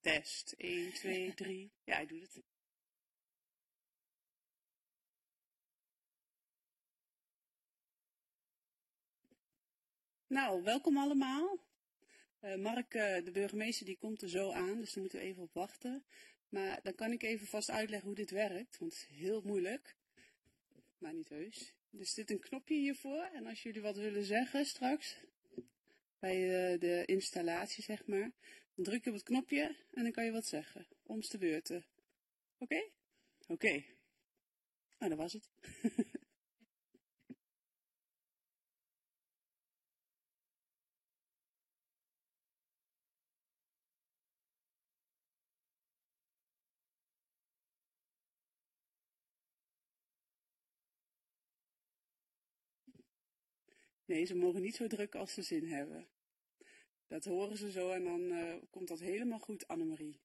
Test 1, 2, 3. Ja, hij doet het. Nou, welkom allemaal. Mark, de burgemeester, die komt er zo aan, dus daar moeten we even op wachten. Maar dan kan ik even vast uitleggen hoe dit werkt, want het is heel moeilijk. Maar niet heus. Er zit een knopje hiervoor en als jullie wat willen zeggen straks, bij de installatie zeg maar, dan druk je op het knopje en dan kan je wat zeggen, om's de beurten. Oké? Oké. Nou, dat was het. Nee, ze mogen niet zo drukken als ze zin hebben. Dat horen ze zo en dan komt dat helemaal goed, Annemarie.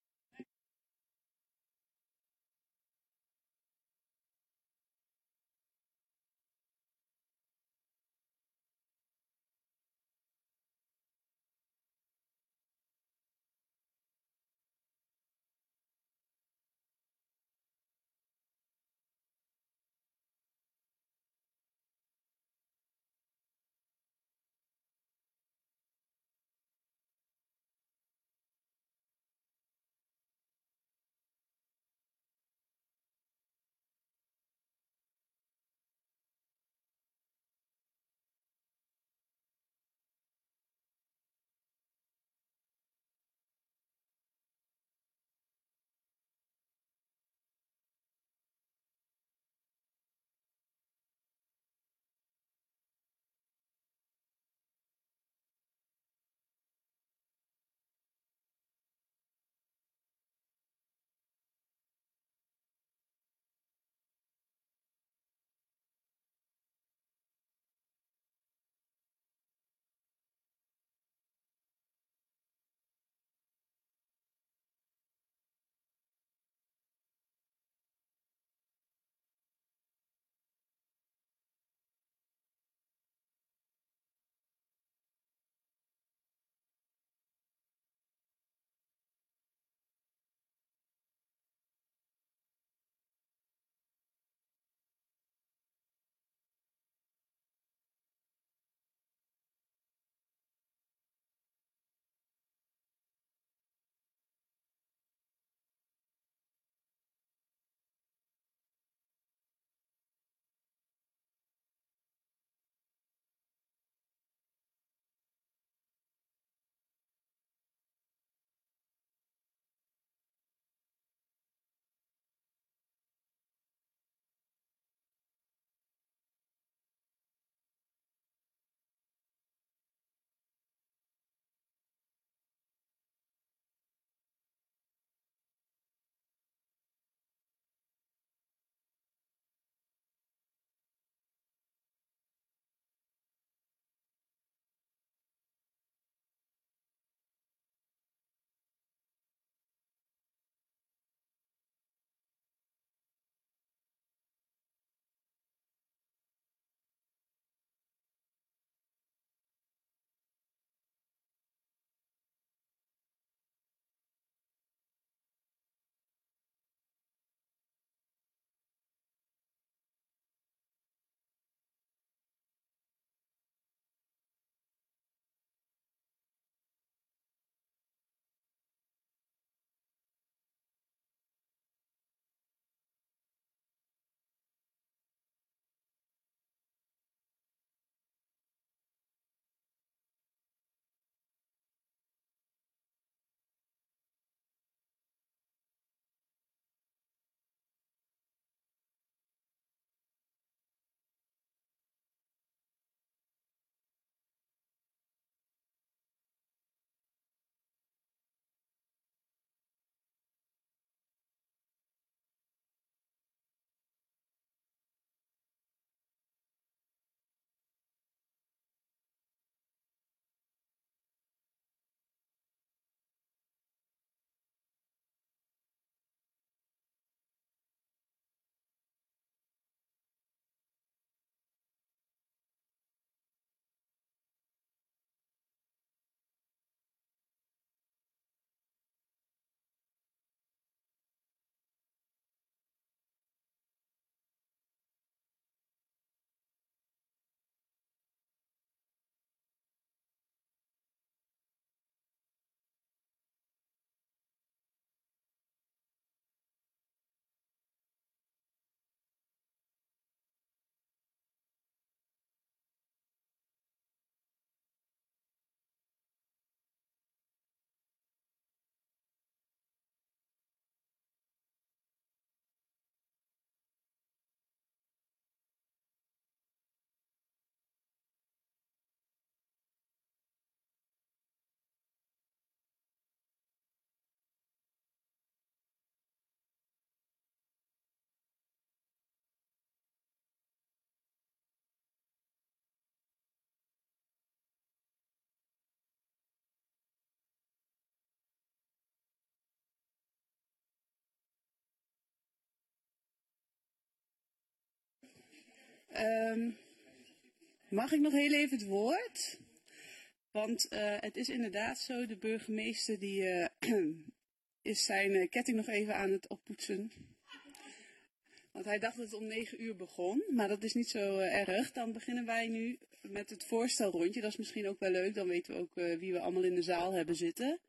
Ehm, mag ik nog heel even het woord? Want het is inderdaad zo, de burgemeester die is zijn ketting nog even aan het oppoetsen. Want hij dacht dat het om 9 uur begon, maar dat is niet zo erg. Dan beginnen wij nu met het voorstelrondje. Dat is misschien ook wel leuk, dan weten we ook wie we allemaal in de zaal hebben zitten.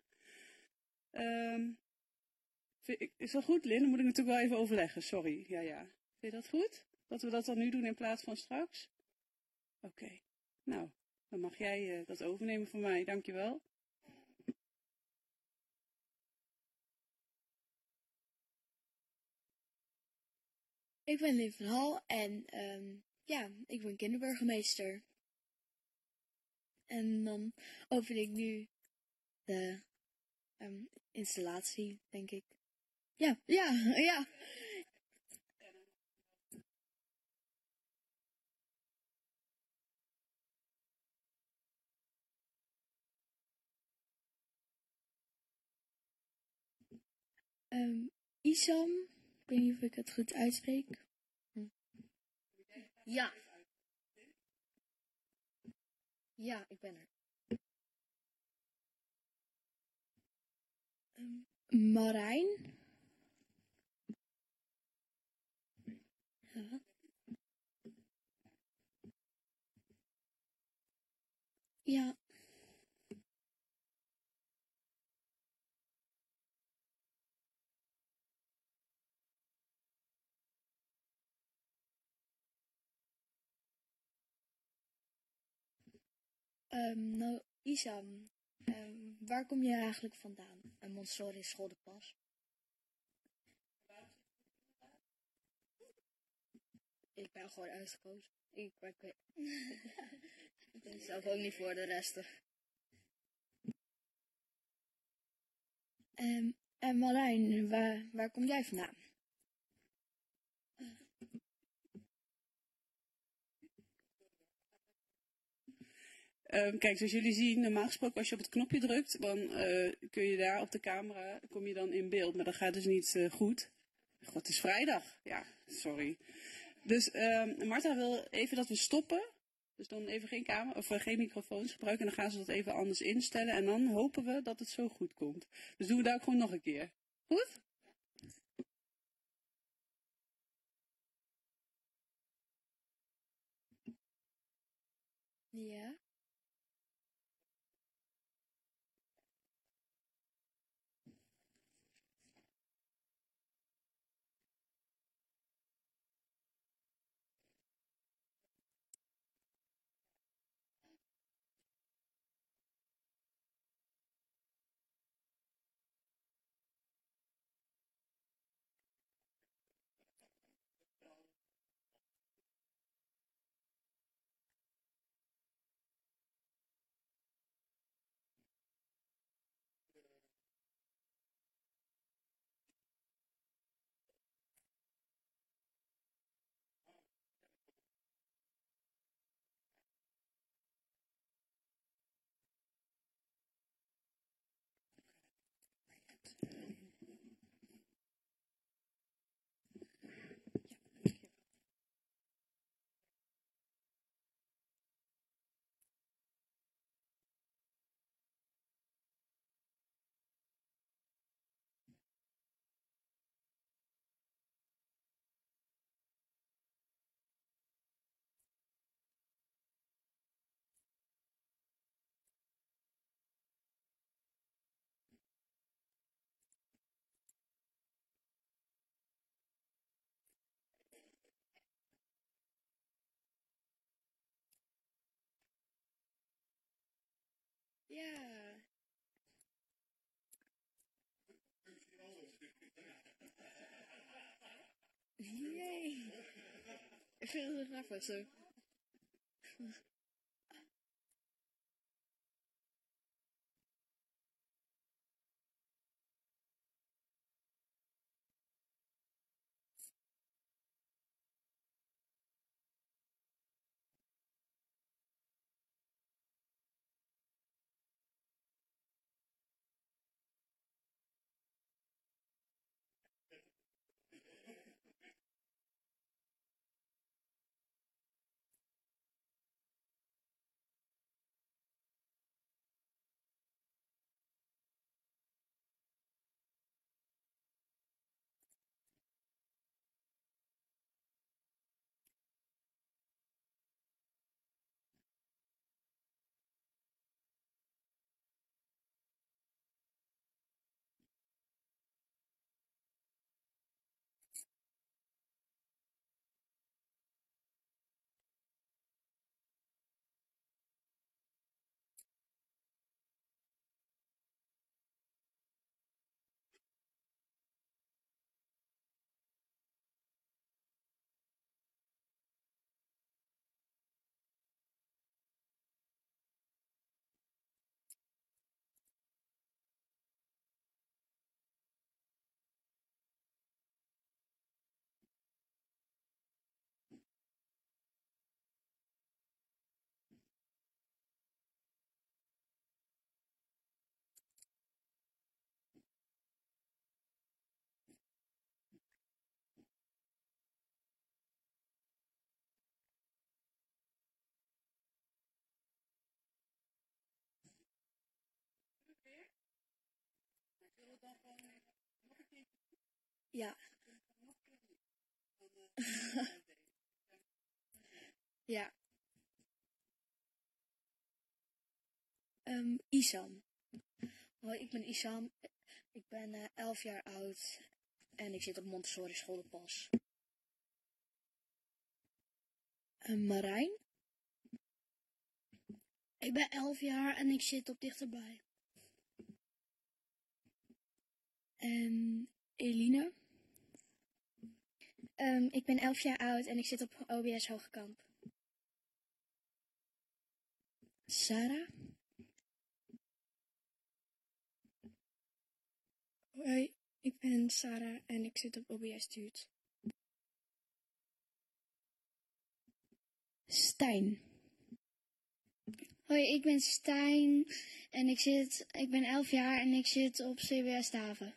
Is dat goed, Lin? Dan moet ik natuurlijk wel even overleggen, sorry. Ja. Vind je dat goed? Dat we dat dan nu doen in plaats van straks? Oké. Nou, dan mag jij dat overnemen van mij. Dankjewel. Ik ben Lin van Hal en ja, ik ben kinderburgemeester. En dan open ik nu de installatie, denk ik. Ja. Isam, ik weet niet of ik het goed uitspreek. Ja. Ja, ik ben er. Marijn. Ja. Ja. Nou, Isam, waar kom je eigenlijk vandaan? En Montessori is school de pas. Ik ben gewoon uitgekozen. Ik ben zelf ook niet voor de resten. En Marijn, waar kom jij vandaan? Kijk, zoals jullie zien, normaal gesproken als je op het knopje drukt, dan kun je daar op de camera, kom je dan in beeld. Maar dat gaat dus niet goed. God, het is vrijdag. Ja, sorry. Dus Marta wil even dat we stoppen. Dus dan even geen camera of geen microfoons gebruiken. En dan gaan ze dat even anders instellen. En dan hopen we dat het zo goed komt. Dus doen we daar ook gewoon nog een keer. Goed? Ja. Ja. Yay. Ik vind het grappig zo. Ja. Ja. Isam. Hoi, ik ben Isam. Ik ben 11 jaar oud en ik zit op Montessori School de Pas. Marijn. Ik ben 11 jaar en ik zit op Dichterbij. En Eline. Ik ben 11 jaar oud en ik zit op OBS Hoogkamp. Sarah. Hoi, ik ben Sarah en ik zit op OBS Duurt. Stijn. Hoi, ik ben Stijn en ik ben 11 jaar en ik zit op CBS Haven.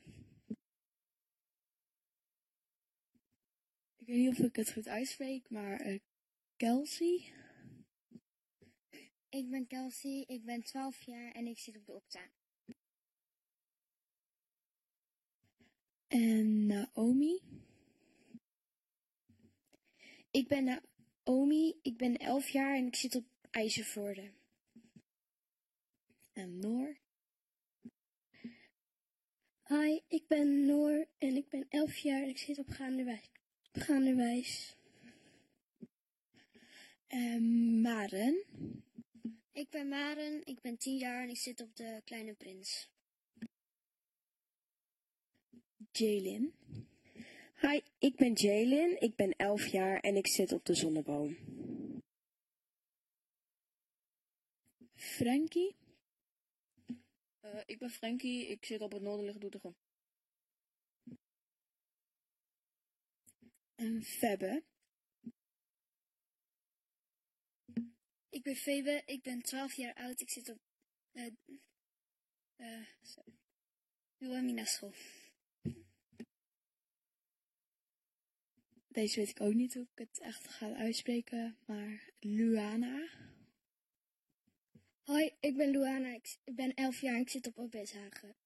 Ik weet niet of ik het goed uitspreek, maar Kelsey. Ik ben Kelsey, ik ben 12 jaar en ik zit op de Opta. En Naomi. Ik ben Naomi, ik ben 11 jaar en ik zit op IJzervoorde. En Noor. Hi, ik ben Noor en ik ben 11 jaar en ik zit op Gaanderwijs. En Maren. Ik ben Maren, ik ben 10 jaar en ik zit op de Kleine Prins. Jaylin. Hi, ik ben Jaylin, ik ben 11 jaar en ik zit op de Zonneboom. Frankie. Ik ben Frankie, ik zit op het Noorderlicht Doetinchem. En Febbe. Ik ben Febe, ik ben 12 jaar oud, ik zit op Wilhelmina School. Deze weet ik ook niet hoe ik het echt ga uitspreken, maar Luana. Hoi, ik ben Luana, ik ben 11 jaar en ik zit op OBS Hagen.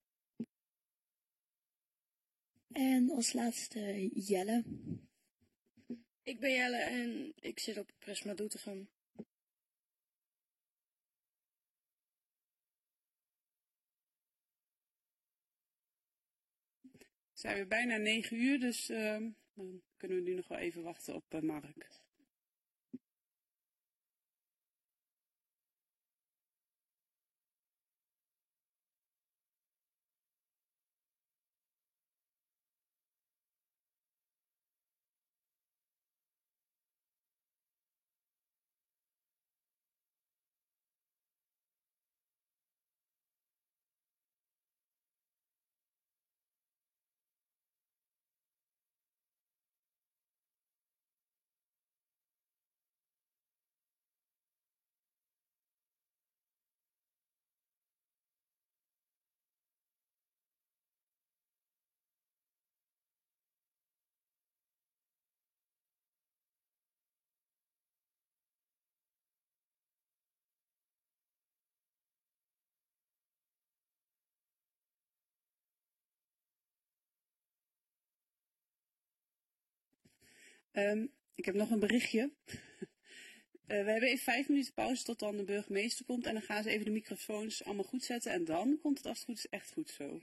En als laatste Jelle. Ik ben Jelle en ik zit op Prisma Doetinchem. Zijn we bijna 9 uur, dus dan kunnen we nu nog wel even wachten op Mark. Ik heb nog een berichtje. We hebben even 5 minuten pauze tot dan de burgemeester komt. En dan gaan ze even de microfoons allemaal goed zetten. En dan komt het als het goed is echt goed zo.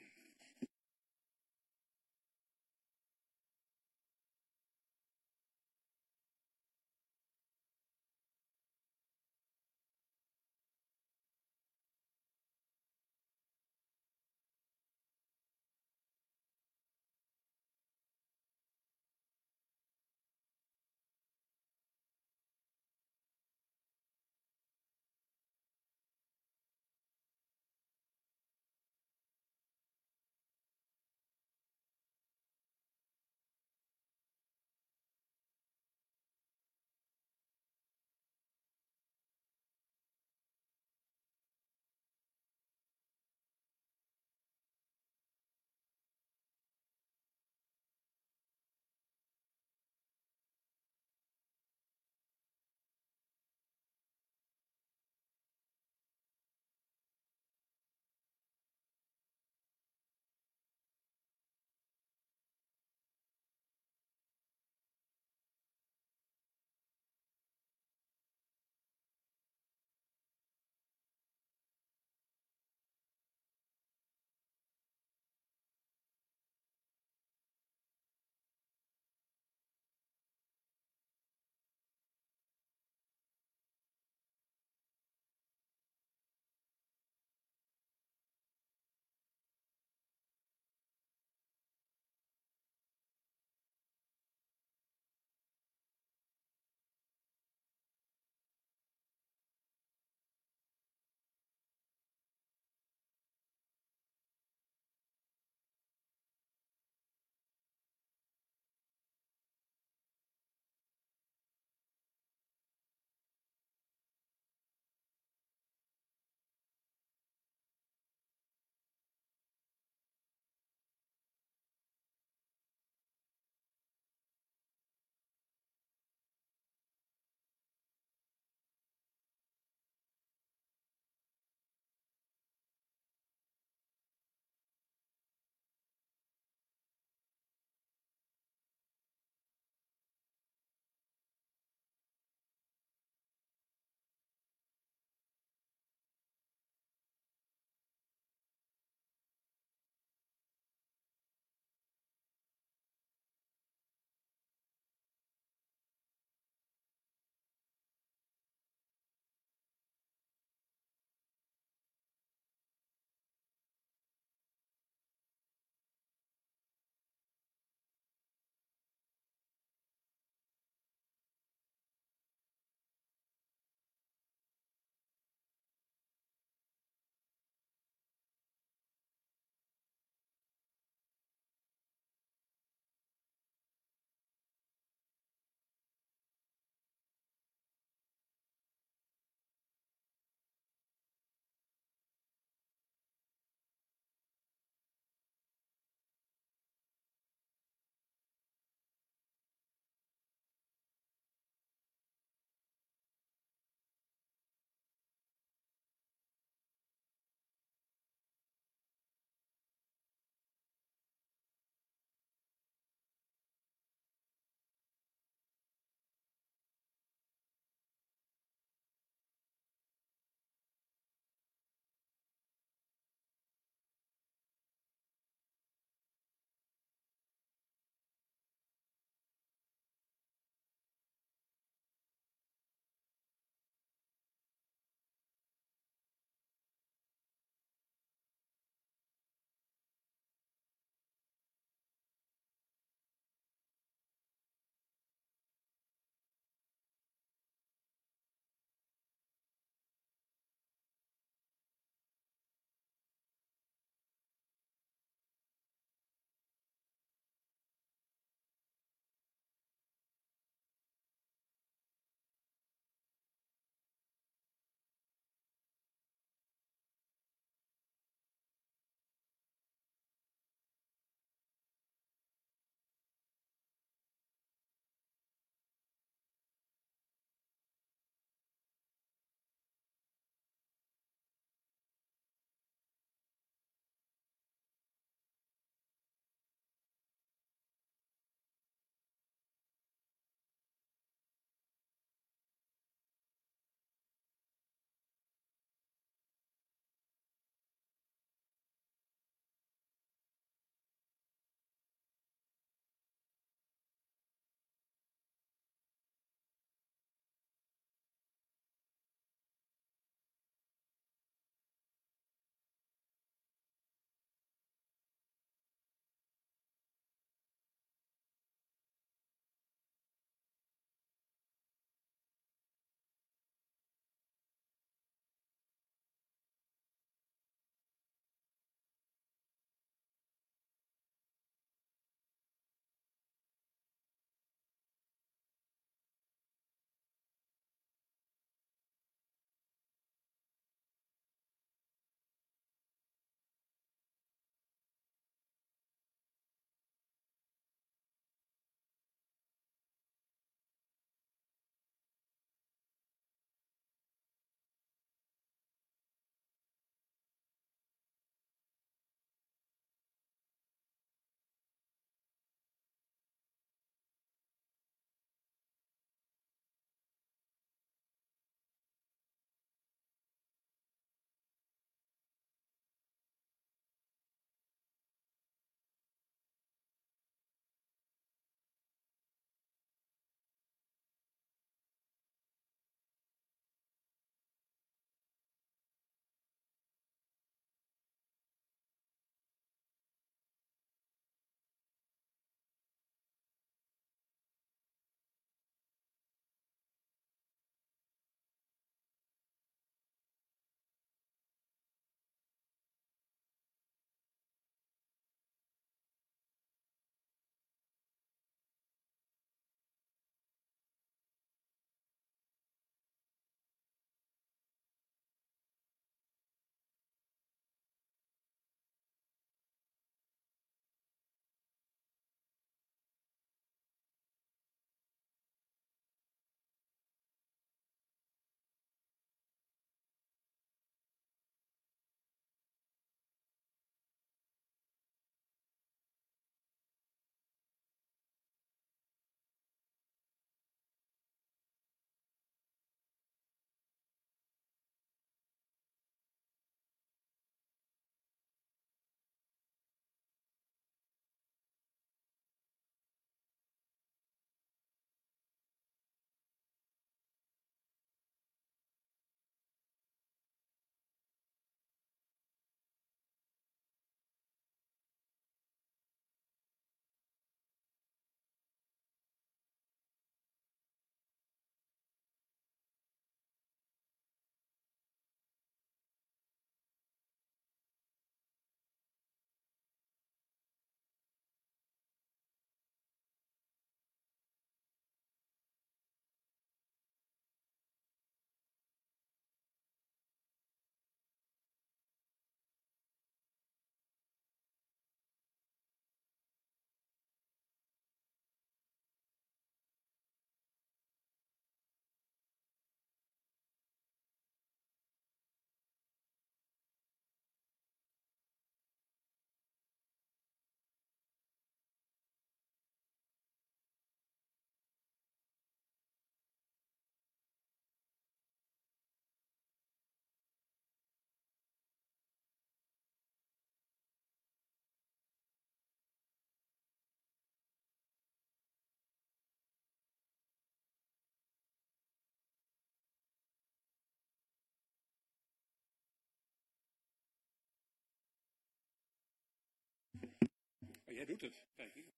jij doet het. Kijk hier.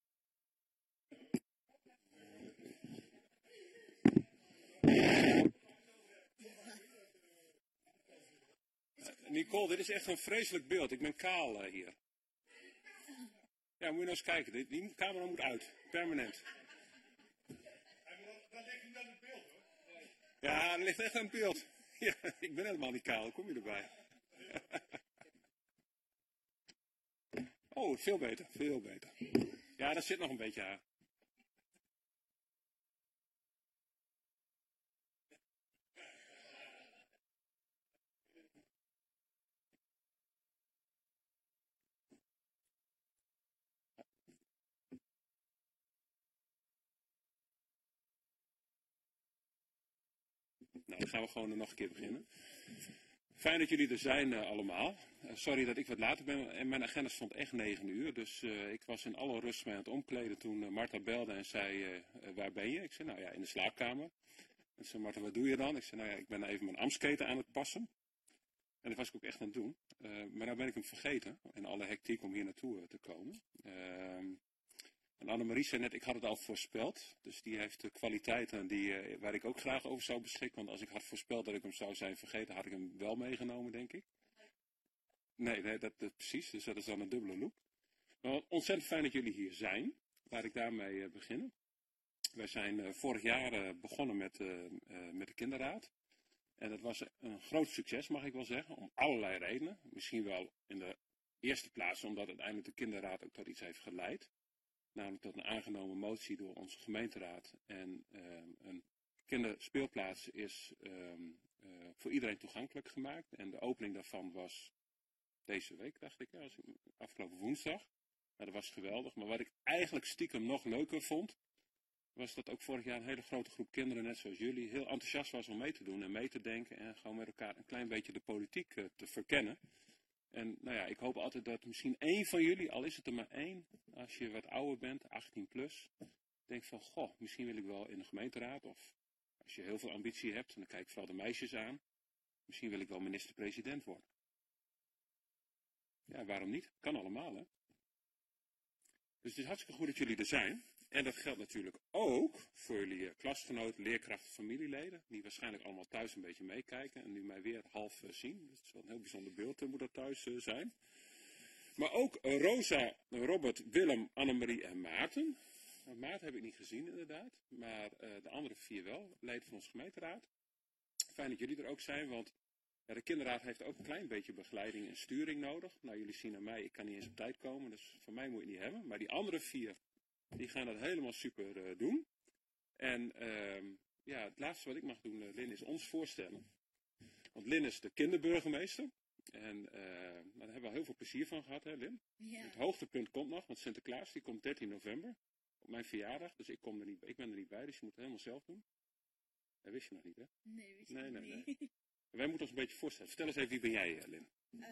Nicole, dit is echt een vreselijk beeld. Ik ben kaal hier. Ja, moet je nou eens kijken. Die camera moet uit. Permanent. Ja, er ligt echt aan het beeld. Ja, ik ben helemaal niet kaal. Kom je erbij? Oh, veel beter. Veel beter. Ja, daar zit nog een beetje haar. Nou, dan gaan we gewoon nog een keer beginnen. Fijn dat jullie er zijn allemaal. Sorry dat ik wat later ben. En mijn agenda stond echt 9 uur. Dus ik was in alle rust mee aan het omkleden toen Marta belde en zei, waar ben je? Ik zei, nou ja, in de slaapkamer. En zei Marta, wat doe je dan? Ik zei, nou ja, ik ben even mijn Amsketen aan het passen. En dat was ik ook echt aan het doen. Maar nou ben ik hem vergeten. En alle hectiek om hier naartoe te komen. En Annemarie zei net, ik had het al voorspeld. Dus die heeft de kwaliteiten waar ik ook graag over zou beschikken. Want als ik had voorspeld dat ik hem zou zijn vergeten, had ik hem wel meegenomen, denk ik. Nee, dat precies. Dus dat is dan een dubbele loop. Maar ontzettend fijn dat jullie hier zijn. Laat ik daarmee beginnen. Wij zijn vorig jaar begonnen met de kinderraad. En dat was een groot succes, mag ik wel zeggen. Om allerlei redenen. Misschien wel in de eerste plaats omdat uiteindelijk de kinderraad ook tot iets heeft geleid. Namelijk tot een aangenomen motie door onze gemeenteraad. En een kinderspeelplaats is voor iedereen toegankelijk gemaakt. En de opening daarvan was deze week, dacht ik, afgelopen woensdag. Nou, dat was geweldig. Maar wat ik eigenlijk stiekem nog leuker vond, was dat ook vorig jaar een hele grote groep kinderen, net zoals jullie, heel enthousiast was om mee te doen en mee te denken. En gewoon met elkaar een klein beetje de politiek te verkennen. En nou ja, ik hoop altijd dat misschien één van jullie, al is het er maar één, als je wat ouder bent, 18 plus, denkt van, goh, misschien wil ik wel in de gemeenteraad, of als je heel veel ambitie hebt, en dan kijk ik vooral de meisjes aan, misschien wil ik wel minister-president worden. Ja, waarom niet? Kan allemaal, hè? Dus het is hartstikke goed dat jullie er zijn. En dat geldt natuurlijk ook voor jullie klasgenoten, leerkrachten, familieleden, die waarschijnlijk allemaal thuis een beetje meekijken en nu mij weer half zien. Dat is wel een heel bijzonder beeld, moet dat thuis zijn. Maar ook Rosa, Robert, Willem, Annemarie en Maarten. Nou, Maarten heb ik niet gezien inderdaad, maar de andere 4 wel, leden van onze gemeenteraad. Fijn dat jullie er ook zijn, want ja, de kinderraad heeft ook een klein beetje begeleiding en sturing nodig. Nou, jullie zien aan mij, ik kan niet eens op tijd komen, dus van mij moet je het niet hebben. Maar die andere 4, die gaan dat helemaal super doen. En ja, het laatste wat ik mag doen, Lin, is ons voorstellen. Want Lin is de kinderburgemeester. En daar hebben we al heel veel plezier van gehad, hè Lin? Ja. Het hoogtepunt komt nog, want Sinterklaas die komt 13 november. Op mijn verjaardag, dus ik ben er niet bij, dus je moet het helemaal zelf doen. Dat wist je nog niet, hè? Nee, wist Nee, ik nee, niet. nee. Wij moeten ons een beetje voorstellen. Vertel eens even, wie ben jij, Lin?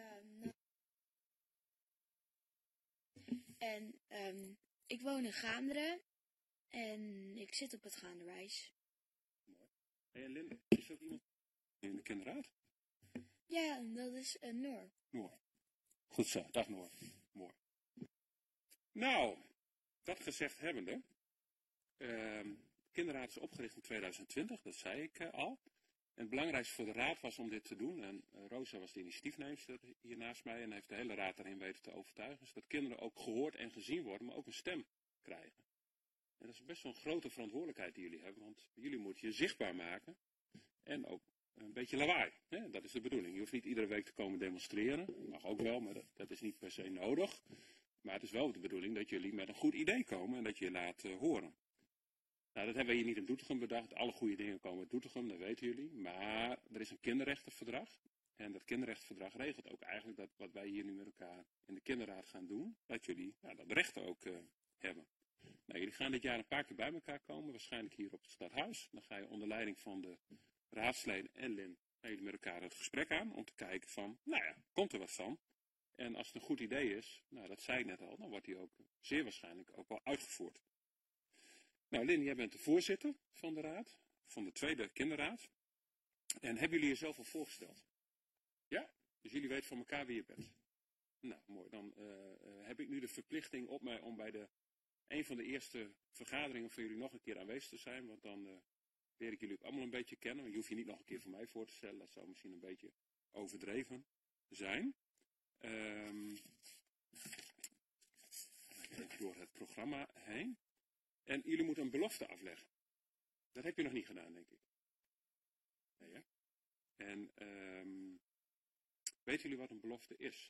En ik woon in Gaanderen en ik zit op het Gaanderijs. Hey, Lin, is er ook iemand in de kinderraad? Ja, dat is Noor. Noor. Goed zo, dag Noor. Mooi. Nou, dat gezegd hebbende. De kinderraad is opgericht in 2020, dat zei ik al. En het belangrijkste voor de raad was om dit te doen. En Rosa was de initiatiefneemster hier naast mij en heeft de hele raad daarin weten te overtuigen. Zodat kinderen ook gehoord en gezien worden, maar ook een stem krijgen. En dat is best wel een grote verantwoordelijkheid die jullie hebben, want jullie moeten je zichtbaar maken. En ook een beetje lawaai. Hè? Dat is de bedoeling. Je hoeft niet iedere week te komen demonstreren. Mag ook wel, maar dat is niet per se nodig. Maar het is wel de bedoeling dat jullie met een goed idee komen en dat je je laat horen. Nou, dat hebben we hier niet in Doetinchem bedacht. Alle goede dingen komen uit Doetinchem, dat weten jullie. Maar er is een kinderrechtenverdrag. En dat kinderrechtenverdrag regelt ook eigenlijk dat wat wij hier nu met elkaar in de kinderraad gaan doen, dat jullie dat rechten ook hebben. Nou, jullie gaan dit jaar een paar keer bij elkaar komen, waarschijnlijk hier op het stadhuis. Dan ga je onder leiding van de raadsleden en Lin, gaan jullie met elkaar het gesprek aan om te kijken van, nou ja, komt er wat van? En als het een goed idee is, nou dat zei ik net al, dan wordt die ook zeer waarschijnlijk ook wel uitgevoerd. Nou Lin, jij bent de voorzitter van de raad, van de tweede kinderraad. En hebben jullie jezelf al voorgesteld? Ja? Dus jullie weten van elkaar wie je bent? Nou, mooi. Dan heb ik nu de verplichting op mij om bij een van de eerste vergaderingen van jullie nog een keer aanwezig te zijn. Want dan leer ik jullie ook allemaal een beetje kennen. Je hoeft je niet nog een keer voor mij voor te stellen. Dat zou misschien een beetje overdreven zijn. Even door het programma heen. En jullie moeten een belofte afleggen. Dat heb je nog niet gedaan, denk ik. Nee, hè? En weten jullie wat een belofte is?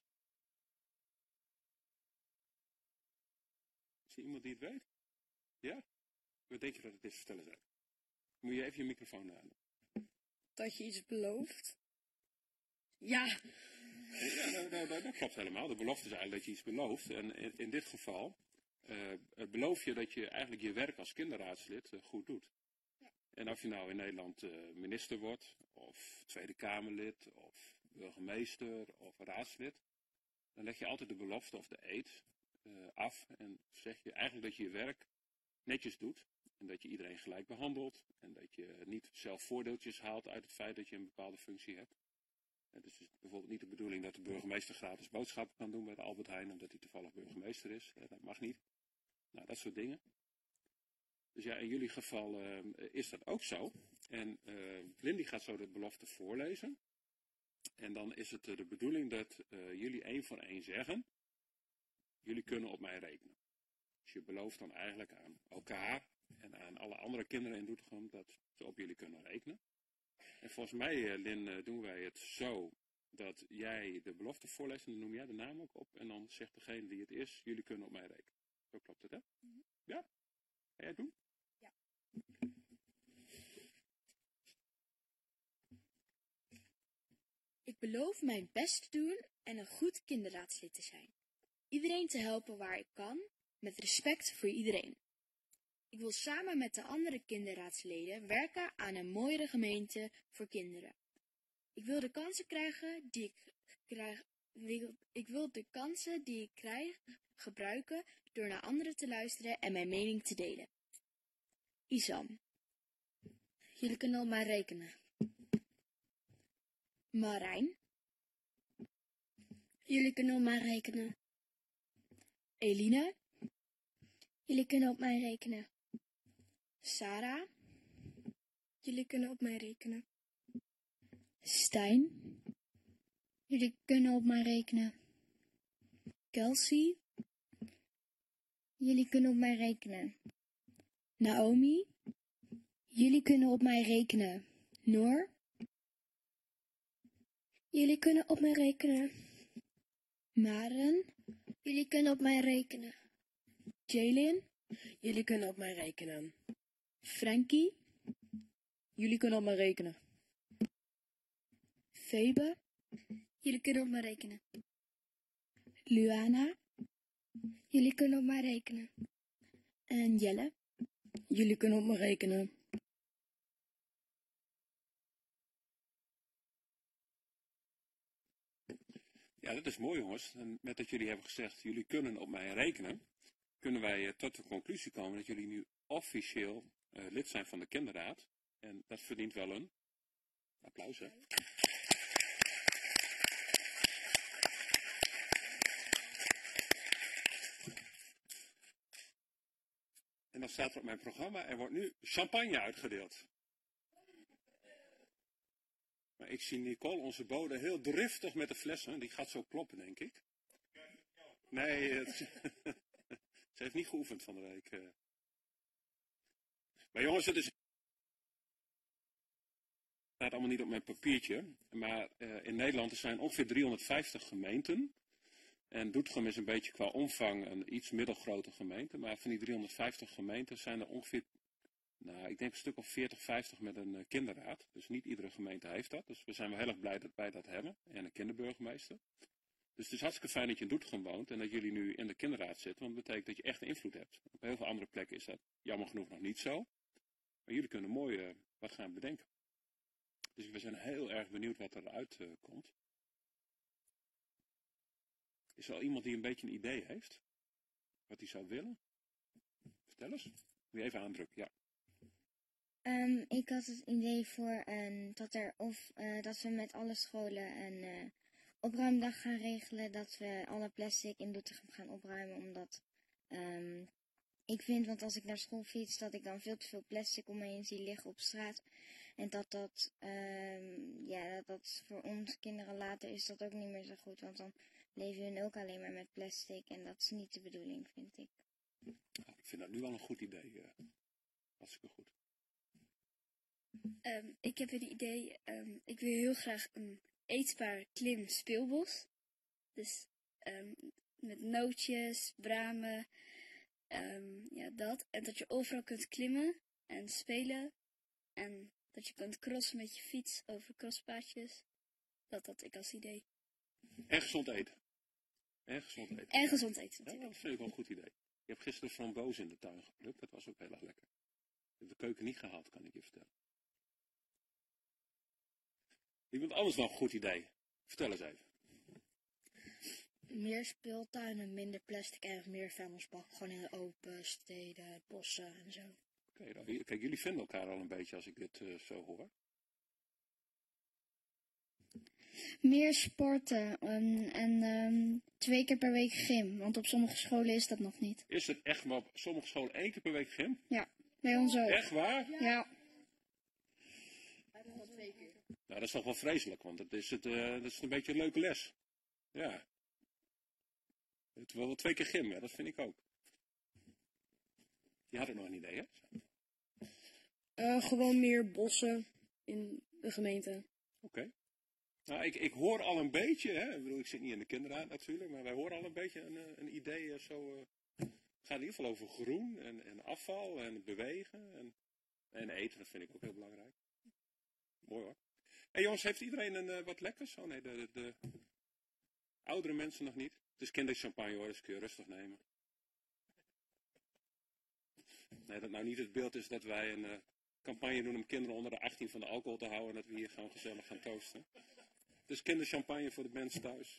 Is er iemand die het weet? Ja? Wat denk je dat het is? Vertel eens even. Moet je even je microfoon aan. Dat je iets belooft. Ja, Ja, dat klopt helemaal. De belofte is eigenlijk dat je iets belooft. En in dit geval beloof je dat je eigenlijk je werk als kinderraadslid goed doet. En of je nou in Nederland minister wordt, of Tweede Kamerlid, of burgemeester, of raadslid, dan leg je altijd de belofte of de eed af en zeg je eigenlijk dat je je werk netjes doet. En dat je iedereen gelijk behandelt. En dat je niet zelf voordeeltjes haalt uit het feit dat je een bepaalde functie hebt. Het is dus bijvoorbeeld niet de bedoeling dat de burgemeester gratis boodschappen kan doen bij de Albert Heijn, omdat hij toevallig burgemeester is. Dat mag niet. Nou, dat soort dingen. Dus ja, in jullie geval is dat ook zo. En Lindy gaat zo de belofte voorlezen. En dan is het de bedoeling dat jullie één voor één zeggen, jullie kunnen op mij rekenen. Dus je belooft dan eigenlijk aan elkaar en aan alle andere kinderen in Doetinchem dat ze op jullie kunnen rekenen. En volgens mij, Lin, doen wij het zo dat jij de belofte voorleest en dan noem jij de naam ook op. En dan zegt degene die het is, jullie kunnen op mij rekenen. Zo klopt het, hè? Ja? Ga jij het doen? Ja. Ik beloof mijn best te doen en een goed kinderraadslid te zijn. Iedereen te helpen waar ik kan, met respect voor iedereen. Ik wil samen met de andere kinderraadsleden werken aan een mooiere gemeente voor kinderen. Ik wil de kansen krijgen die ik krijg gebruiken door naar anderen te luisteren en mijn mening te delen. Isam. Jullie kunnen op mij rekenen. Marijn. Jullie kunnen op mij rekenen. Eline. Jullie kunnen op mij rekenen. Sarah. jullie kunnen op mij rekenen. Stijn. Jullie kunnen op mij rekenen. Kelsey. Jullie kunnen op mij rekenen. Naomi. Jullie kunnen op mij rekenen. Noor. Jullie kunnen op mij rekenen. Maren. Jullie kunnen op mij rekenen. Jaylin. Jullie kunnen op mij rekenen. Frankie. Jullie kunnen op mij rekenen. Febe. Jullie kunnen op mij rekenen. Luana. Jullie kunnen op mij rekenen. En Jelle. Jullie kunnen op me rekenen. Ja, dat is mooi, jongens. En met dat jullie hebben gezegd, jullie kunnen op mij rekenen, kunnen wij tot de conclusie komen dat jullie nu officieel lid zijn van de kinderraad. En dat verdient wel een applaus, hè? En dan staat er op mijn programma, er wordt nu champagne uitgedeeld. Maar ik zie Nicole, onze bode, heel driftig met de flessen. Die gaat zo kloppen, denk ik. Nee, ze heeft niet geoefend van de week. Maar jongens, het staat allemaal niet op mijn papiertje. Maar in Nederland er zijn ongeveer 350 gemeenten. En Doetinchem is een beetje qua omvang een iets middelgrote gemeente. Maar van die 350 gemeenten zijn er ongeveer, nou, ik denk een stuk of 40, 50 met een kinderraad. Dus niet iedere gemeente heeft dat. Dus we zijn wel heel erg blij dat wij dat hebben. En een kinderburgemeester. Dus het is hartstikke fijn dat je in Doetinchem woont en dat jullie nu in de kinderraad zitten. Want dat betekent dat je echt invloed hebt. Op heel veel andere plekken is dat jammer genoeg nog niet zo. Maar jullie kunnen mooi wat gaan bedenken. Dus we zijn heel erg benieuwd wat eruit komt. Is er al iemand die een beetje een idee heeft? Wat hij zou willen? Vertel eens. Moet je even aandrukken, ja. Ik had het idee voor dat we met alle scholen een opruimdag gaan regelen. Dat we alle plastic in Doetinchem gaan opruimen. Omdat ik vind, want als ik naar school fiets, dat ik dan veel te veel plastic om me heen zie liggen op straat. En dat voor ons kinderen later is dat ook niet meer zo goed. Want dan leven hun ook alleen maar met plastic. En dat is niet de bedoeling, vind ik. Ik vind dat nu wel een goed idee. Hartstikke goed. Ik heb een idee. Ik wil heel graag een eetbaar klim speelbos. Dus met nootjes, bramen, dat. En dat je overal kunt klimmen en spelen. En dat je kunt crossen met je fiets over crosspaadjes. Dat had ik als idee. En gezond eten. En gezond eten. En gezond eten Ja, natuurlijk. dat vind ik wel een goed idee. Ik heb gisteren frambozen in de tuin geplukt. Dat was ook heel erg lekker. Ik heb de keuken niet gehaald, kan ik je vertellen. Iemand anders nog een goed idee? Vertel eens even. Meer speeltuinen, minder plastic en meer vuilnisbak. Gewoon in de open steden, bossen en zo. Oké, kijk, jullie vinden elkaar al een beetje als ik dit zo hoor. Meer sporten en 2 keer per week gym. Want op sommige scholen is dat nog niet. Is het echt maar op sommige scholen 1 keer per week gym? Ja, bij ons ook. Echt waar? Ja. Nou, dat is toch wel vreselijk, want dat is een beetje een leuke les. Ja. Het wel 2 keer gym, ja, dat vind ik ook. Je had ook nog een idee, hè? Gewoon meer bossen in de gemeente. Oké. Nou, ik hoor al een beetje, hè? Ik bedoel, ik zit niet in de kinderraad natuurlijk, maar wij horen al een beetje een idee het gaat in ieder geval over groen en afval en bewegen en eten, dat vind ik ook heel belangrijk. Mooi hoor. Hey jongens, heeft iedereen wat lekkers? Oh nee, de oudere mensen nog niet. Het is kinderchampagne hoor, dus kun je rustig nemen. Nee, dat nou niet het beeld is dat wij een campagne doen om kinderen onder de 18 van de alcohol te houden en dat we hier gewoon gezellig gaan toosten. Dus kinderchampagne voor de mensen thuis.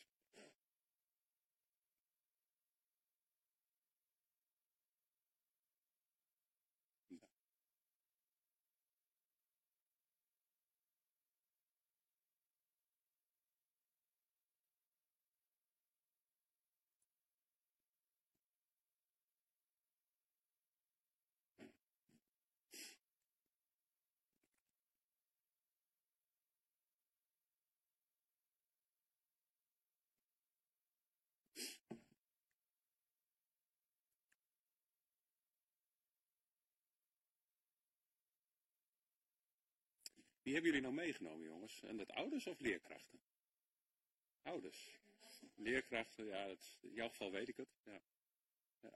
Wie hebben jullie nou meegenomen, jongens? En dat ouders of leerkrachten? Ouders. Leerkrachten, ja, in jouw geval weet ik het. Ja. Ja.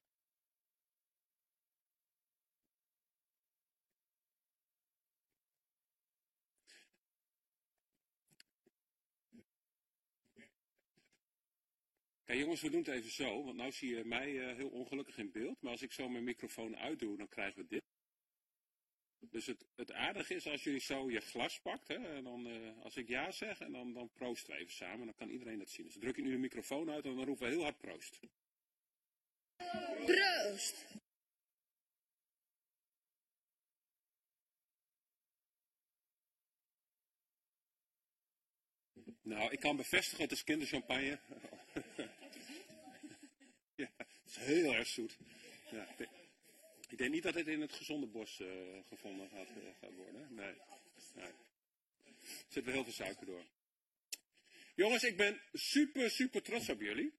Kijk jongens, we doen het even zo, want nu zie je mij heel ongelukkig in beeld. Maar als ik zo mijn microfoon uitdoe, dan krijgen we dit. Dus het aardige is als jullie zo je glas pakt, hè, en dan, als ik ja zeg, en dan proosten we even samen, dan kan iedereen dat zien. Dus druk je nu de microfoon uit en dan roepen we heel hard proost. Proost! Nou, ik kan bevestigen, het is kinderchampagne. Ja, het is heel erg zoet. Ja, ik denk niet dat het in het gezonde bos gevonden gaat worden. Nee. Er zit wel heel veel suiker door. Jongens, ik ben super, super trots op jullie.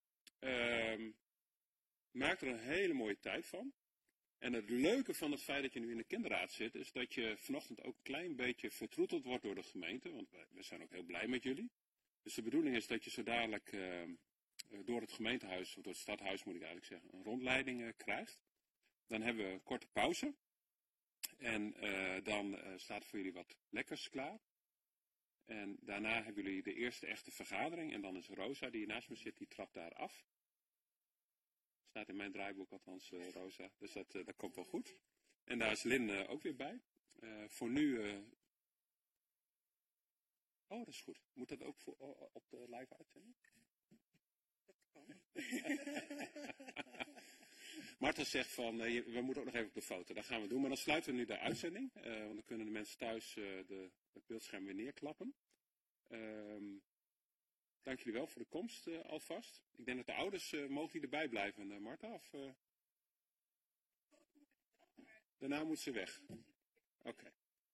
Maak er een hele mooie tijd van. En het leuke van het feit dat je nu in de kinderraad zit, is dat je vanochtend ook een klein beetje vertroeteld wordt door de gemeente. Want we zijn ook heel blij met jullie. Dus de bedoeling is dat je zo dadelijk door het gemeentehuis, of door het stadhuis moet ik eigenlijk zeggen, een rondleiding krijgt. Dan hebben we een korte pauze. En dan staat er voor jullie wat lekkers klaar. En daarna hebben jullie de eerste echte vergadering. En dan is Rosa, die hier naast me zit, die trapt daar af. Staat in mijn draaiboek althans, Rosa. Dus dat komt wel goed. En daar is Lin ook weer bij. Voor nu... Oh, dat is goed. Moet dat ook op de live uitzending? Dat kan. Marta zegt van, we moeten ook nog even op de foto. Dat gaan we doen. Maar dan sluiten we nu de uitzending. Want dan kunnen de mensen thuis het beeldscherm weer neerklappen. Dank jullie wel voor de komst alvast. Ik denk dat de ouders, mogen die erbij blijven, Marta? Of, daarna moet ze weg. Oké.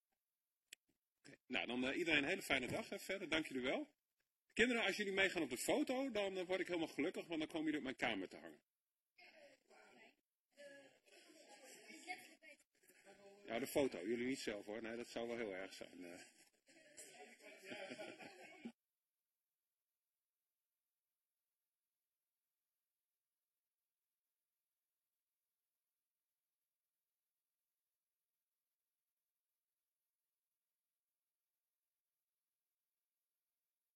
Nou, dan iedereen een hele fijne dag verder. Dank jullie wel. Kinderen, als jullie meegaan op de foto, dan word ik helemaal gelukkig, want dan komen jullie op mijn kamer te hangen. Ja, de foto. Jullie niet zelf hoor. Nee, dat zou wel heel erg zijn.